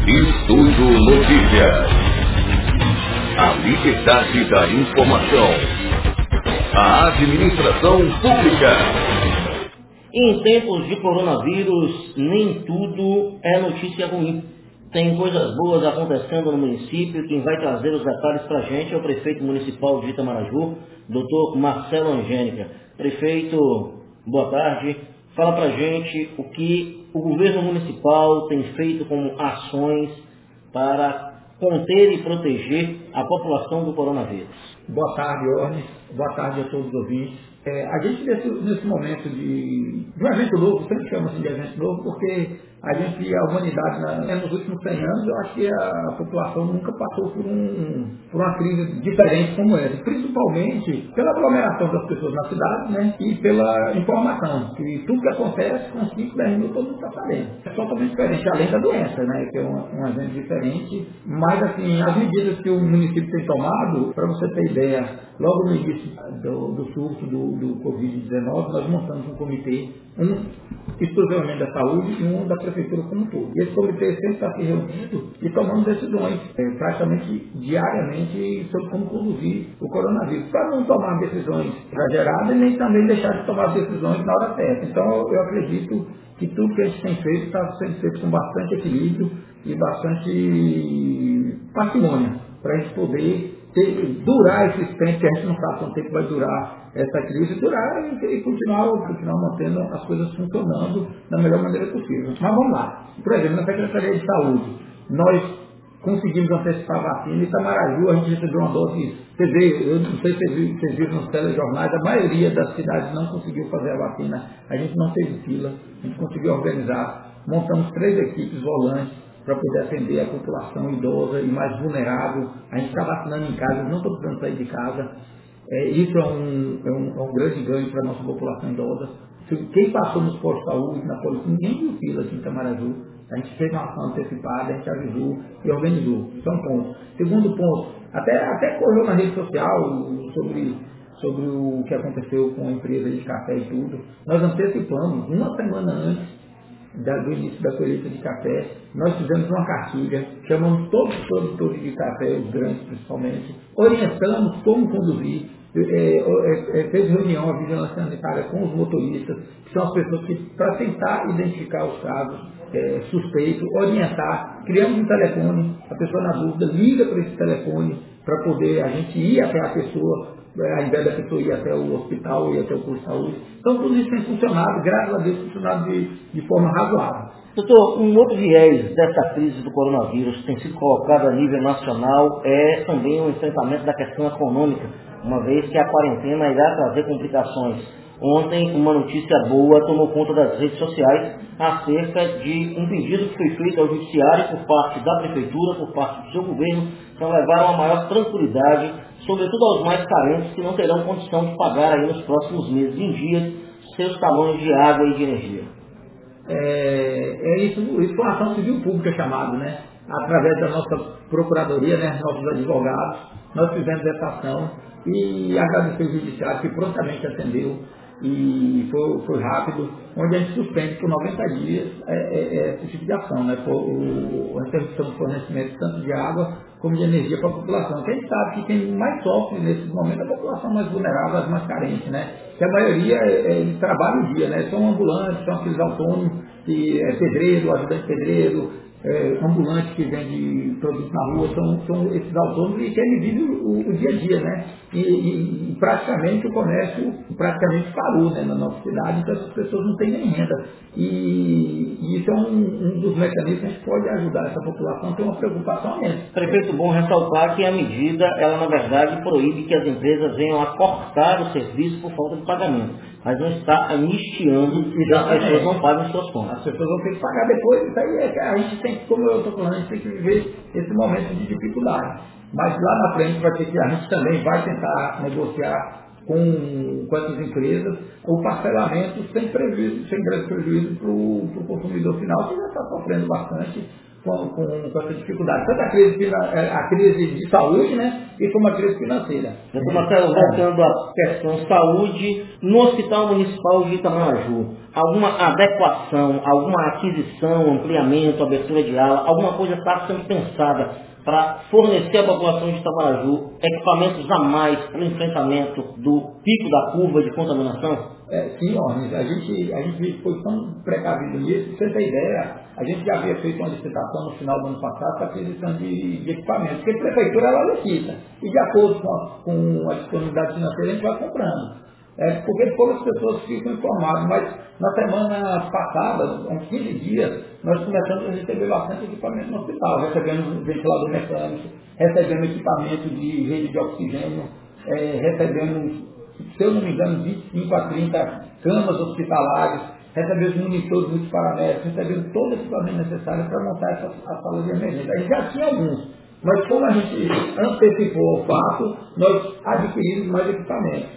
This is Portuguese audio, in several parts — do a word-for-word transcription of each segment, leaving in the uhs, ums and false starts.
Estúdio Notícias. A liberdade da informação. A administração pública. Em tempos de coronavírus, nem tudo é notícia ruim. Tem coisas boas acontecendo no município. Quem vai trazer os detalhes para a gente é o prefeito municipal de Itamaraju, doutor Marcelo Angênica. Prefeito, boa tarde. Fala para a gente o que o governo municipal tem feito como ações para conter e proteger a população do coronavírus. Boa tarde, Orne. Boa tarde a todos os ouvintes. É, a gente, nesse, nesse momento de, de um evento novo, sempre chama assim de evento novo, porque a gente, a humanidade, na, nos últimos cem anos, eu acho que a, a população nunca passou por, um, por uma crise diferente como essa, principalmente pela aglomeração das pessoas na cidade, né, e pela informação, que tudo que acontece, com cinco, dez minutos, todo mundo está sabendo. É totalmente diferente, além da doença, né, que é um, um evento diferente, mas, assim, as medidas que o município tem tomado, para você ter ideia, logo no início do, do surto do, do covid dezenove, nós montamos um comitê, um exclusivamente da saúde e um da prefeitura como um todo. E esse comitê sempre está se reunindo e tomando decisões, é, praticamente diariamente, sobre como conduzir o coronavírus, para não tomar decisões exageradas e nem também deixar de tomar decisões na hora certa. Então, eu acredito que tudo que a gente tem feito está sendo feito com bastante equilíbrio e bastante parcimônia, para a gente poder ter, durar esse tempo, que a gente não sabe quanto tempo vai durar essa crise, durar e, e continuar, continuar mantendo as coisas funcionando da melhor maneira possível. Mas vamos lá. Por exemplo, na Secretaria de Saúde, nós conseguimos antecipar a vacina. Em Itamaraju, a gente recebeu uma dose. Você vê, eu não sei se vocês viram nos telejornais, a maioria das cidades não conseguiu fazer a vacina. A gente não teve fila, a gente conseguiu organizar. Montamos três equipes volantes para poder atender a população idosa e mais vulnerável. A gente está vacinando em casa, não estou precisando sair de casa. É, isso é um, é, um, é um grande ganho para a nossa população idosa. Quem passou nos postos de saúde, na polícia, ninguém viu fila aqui em Itamaraju. A gente fez uma ação antecipada, a gente avisou e organizou. Isso é um ponto. Segundo ponto, até, até correu na rede social sobre, sobre o que aconteceu com a empresa de café e tudo. Nós antecipamos, uma semana antes do início da colheita de café, nós fizemos uma cartilha, chamamos todos os produtores de café, os grandes principalmente, orientamos como conduzir, é, é, é, fez reunião, a vigilância sanitária com os motoristas, que são as pessoas que, para tentar identificar os casos é, suspeitos, orientar, criamos um telefone, a pessoa na dúvida liga para esse telefone, para poder a gente ir até a pessoa, ao invés da pessoa ir até o hospital, ir até o posto de saúde. Então tudo isso tem funcionado, graças a Deus, funcionado de, de forma razoável. Doutor, um outro viés dessa crise do coronavírus que tem sido colocado a nível nacional é também o enfrentamento da questão econômica, uma vez que a quarentena irá trazer complicações. Ontem, uma notícia boa tomou conta das redes sociais acerca de um pedido que foi feito ao judiciário por parte da prefeitura, por parte do seu governo, para levar uma maior tranquilidade, sobretudo aos mais carentes que não terão condição de pagar aí nos próximos meses em dias seus talões de água e de energia. É, é isso, isso foi uma ação civil pública chamada, né? Através da nossa procuradoria, né, nossos advogados, nós fizemos essa ação e agradecer o judiciário que prontamente atendeu e foi, foi rápido, onde a gente suspende por noventa dias é, é, é, esse tipo de ação, né? Por, o, a interrupção do fornecimento tanto de água como de energia para a população. Que a gente sabe que quem mais sofre nesse momento é a população mais vulnerável, as mais carentes, né? Que a maioria é, é, trabalha o dia, né? São ambulantes, são aqueles autônomos, que é pedreiro, ajudante pedreiro, É, ambulantes que vendem produtos na rua, são, são esses autônomos e que ele vive o, o dia a dia, né? E, e, e praticamente o comércio praticamente parou, né, na nossa cidade, então as pessoas não têm nem renda. E, e isso é um, um dos mecanismos que a gente pode ajudar essa população a ter uma preocupação mesmo. Prefeito, bom ressaltar que a medida, ela na verdade proíbe que as empresas venham a cortar o serviço por falta de pagamento, mas não está anistiando e as pessoas não pagam suas contas. As pessoas vão ter que pagar depois, isso aí é que a gente tem que, como eu estou falando, a gente tem que viver esse momento de dificuldade. Mas lá na frente vai ter que, a gente também vai tentar negociar com, com essas empresas o parcelamento sem prejuízo, sem grande prejuízo para o consumidor final, que já está sofrendo bastante com, com, com essa dificuldade, tanto a crise, a crise de saúde, né, e como a crise financeira. Doutor Marcelo, voltando à questão saúde, no Hospital Municipal de Itamaraju, alguma adequação, alguma aquisição, ampliamento, abertura de ala, alguma coisa está sendo pensada para fornecer à população de Itamaraju equipamentos a mais para o enfrentamento do pico da curva de contaminação? É, sim, Ornes, a gente, a gente foi tão precavido nisso, pra você ter ideia, a gente já havia feito uma licitação no final do ano passado para aquisição de, de equipamentos, porque a prefeitura ela licita, e de acordo com a, com a disponibilidade financeira a gente vai comprando. É, porque poucas pessoas ficam informadas, mas na semana passada, há uns quinze dias, nós começamos a receber bastante equipamento no hospital, recebemos ventilador mecânico, recebemos equipamento de rede de oxigênio, é, recebemos, se eu não me engano, vinte e cinco a trinta camas hospitalares, recebemos monitores multiparamétricos, recebemos todo o equipamento necessário para montar essa a sala de emergência. A gente já tinha alguns, mas como a gente antecipou o fato, nós adquirimos mais equipamentos.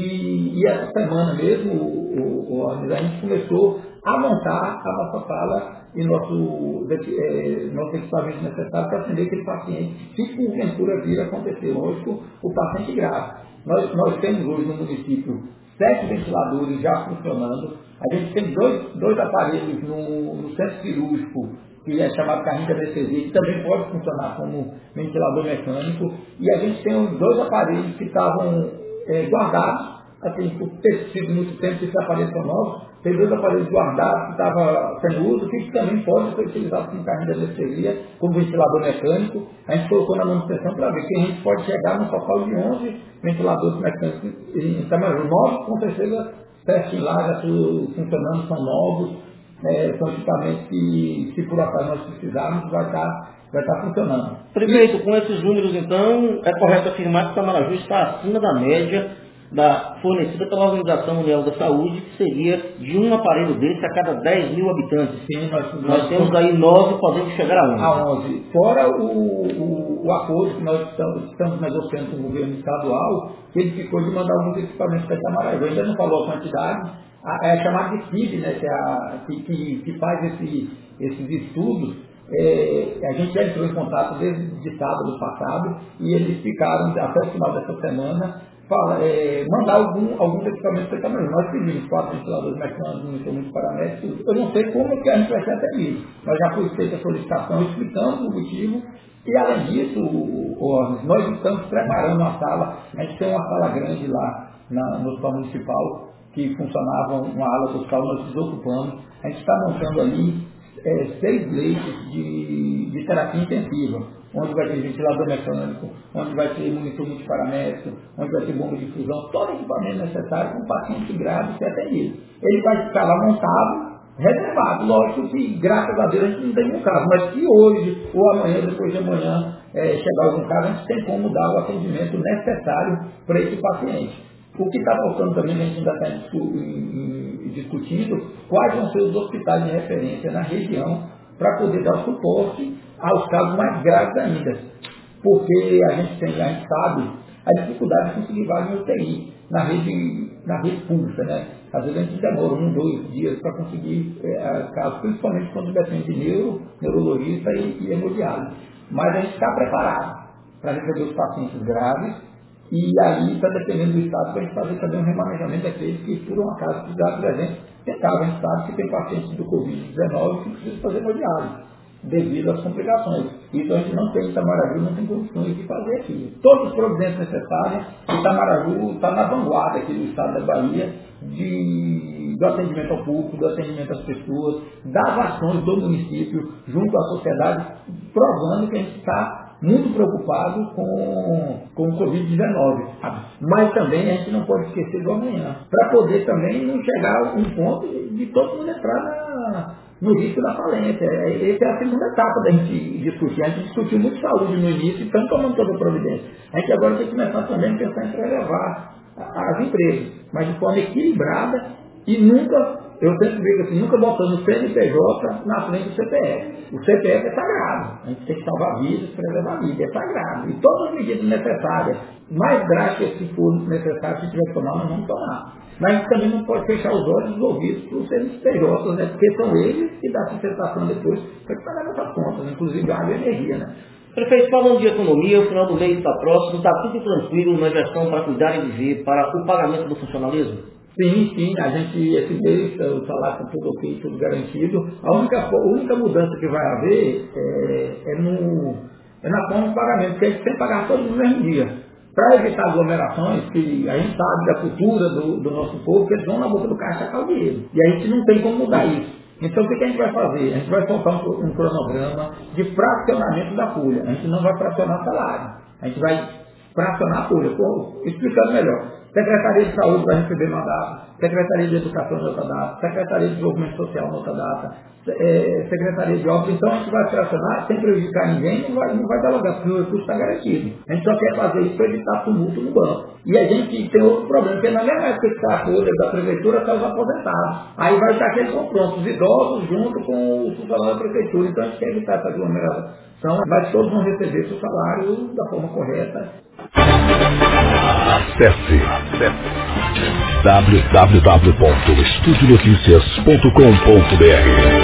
E, e essa semana mesmo, o, o, a gente começou a montar a nossa sala e nosso, é, nosso equipamento necessário para atender aquele paciente, se porventura vir a acontecer, lógico, o paciente grave. Nós, nós temos hoje no município sete ventiladores já funcionando, a gente tem dois, dois aparelhos no, no centro cirúrgico, que é chamado carrinho de anestesia, que também pode funcionar como ventilador mecânico, e a gente tem dois aparelhos que estavam É, guardados, assim, por ter sido muito tempo que esses aparelhos são novos, tem dois aparelhos guardados que estavam sem uso, que também podem ser utilizados como carrinho de anestesia, como ventilador mecânico. A gente colocou na manutenção para ver que a gente pode chegar no total de onze ventiladores mecânicos em Itamaraju. Novos, com certeza, certinho lá, já funcionando, são novos, é, são equipamentos que, se por acaso nós precisarmos, vai estar vai estar funcionando. Prefeito, com esses números, então, é correto afirmar que Itamaraju está acima da média da, fornecida pela Organização Mundial da Saúde, que seria de um aparelho desse a cada dez mil habitantes. Sim, nós, nós, nós temos somos... aí nove, podendo chegar a onze. A onze. Fora o, o, o acordo que nós estamos, estamos negociando com o governo estadual, que ele ficou de mandar alguns equipamentos para Itamaraju. Ainda não falou a quantidade, a, é chamada de C I B, né, que, é a, que, que, que faz esse, esses estudos. É, a gente já entrou em contato desde sábado passado e eles ficaram até o final dessa semana para é, mandar algum, alguns equipamentos para Itamaraju. Nós pedimos quatro ventiladores mecânicos, monitor multiparamétricos. Eu não sei como que a gente vai ser até isso. Nós já foi feita a solicitação explicando o motivo e, além disso, o, o, nós estamos preparando uma sala. A gente tem uma sala grande lá na, no hospital municipal que funcionava uma ala do hospital, nós desocupamos. A gente está montando ali É, seis leitos de, de terapia intensiva, onde vai ter ventilador mecânico, onde vai ter monitor multiparamétrico, onde vai ter bomba de infusão, todo equipamento necessário para um paciente grave ser atendido. Ele vai ficar lá montado, reservado. Lógico que, graças a Deus, a gente não tem nenhum caso, mas se hoje ou amanhã, depois de amanhã, é, chegar algum caso, a gente tem como dar o atendimento necessário para esse paciente. O que está faltando também, a gente ainda está discutindo, quais vão ser os hospitais de referência na região para poder dar suporte aos casos mais graves ainda. Porque a gente tem, a gente sabe a dificuldade de conseguir vaga em U T I na rede, na rede pública, né? Às vezes a gente demora um, dois dias para conseguir é, casos, principalmente quando depende de neuro, neurologista e, e hemodiálise. Mas a gente está preparado para receber os pacientes graves. E aí está dependendo do estado para a gente fazer também um remanejamento daqueles que, por um acaso, precisaram, por exemplo, tem caso, a gente sabe que tem pacientes do covid dezenove que precisam fazer hemodiálise, devido às complicações. Isso a gente não tem em Itamaraju, não tem condições de fazer aqui. Todas as providências necessárias, Itamaraju está na vanguarda aqui do estado da Bahia, de, do atendimento ao público, do atendimento às pessoas, das ações do município, junto à sociedade, provando que a gente está muito preocupado com, com o covid dezenove. Mas também a gente não pode esquecer do amanhã. Para poder também não chegar a um ponto de, de todo mundo entrar na, no risco da falência. Essa é a segunda etapa da gente discutir. A gente discutiu muito saúde no início e estamos tomando toda a providência. A gente agora tem que começar também a pensar em prelevar as empresas, mas de forma equilibrada e nunca Eu sempre digo assim, nunca botando o C N P J na frente do C P F. O C P F é sagrado. A gente tem que salvar vidas, preservar vidas, é sagrado. E todas as medidas necessárias, mais drásticas que for necessário, se tiver que tomar, nós vamos tomar. Mas a gente também não pode fechar os olhos e os ouvidos para os C N P J, né? Porque são eles que dão sustentação depois para pagar nossas contas, inclusive água e energia, né? Prefeito, falando de economia, o final do mês está próximo, está tudo tranquilo na gestão para cuidar e viver, para o pagamento do funcionalismo? Sim, sim, a gente, esse mês, o salário está tudo ok, tudo garantido. A única, a única mudança que vai haver é, é, no, é na forma de pagamento, porque a gente tem que pagar todos no mesmo dia. Para evitar aglomerações, que a gente sabe da cultura do, do nosso povo, que eles vão na boca do caixa sacar o dinheiro. E a gente não tem como mudar isso. Então o que a gente vai fazer? A gente vai soltar um, um cronograma de fracionamento da folha. A gente não vai fracionar salário. A gente vai fracionar a folha. Pô, explicando melhor. Secretaria de Saúde vai receber uma data, Secretaria de Educação em outra data, Secretaria de Desenvolvimento Social em outra data, é, Secretaria de Obras. Então a gente vai fracionar sem prejudicar ninguém, não vai, não vai dar lugar, porque o recurso está garantido. A gente só quer fazer isso para evitar tumulto no banco. E a gente tem outro problema, porque na mesma época que está a folha da prefeitura, está os aposentados. Aí vai estar aqueles confrontos, os idosos junto com o funcionário da prefeitura. Então a gente quer evitar essa aglomeração, mas todos vão receber seu salário da forma correta. Acesse w w w ponto estúdio notícias ponto com ponto b r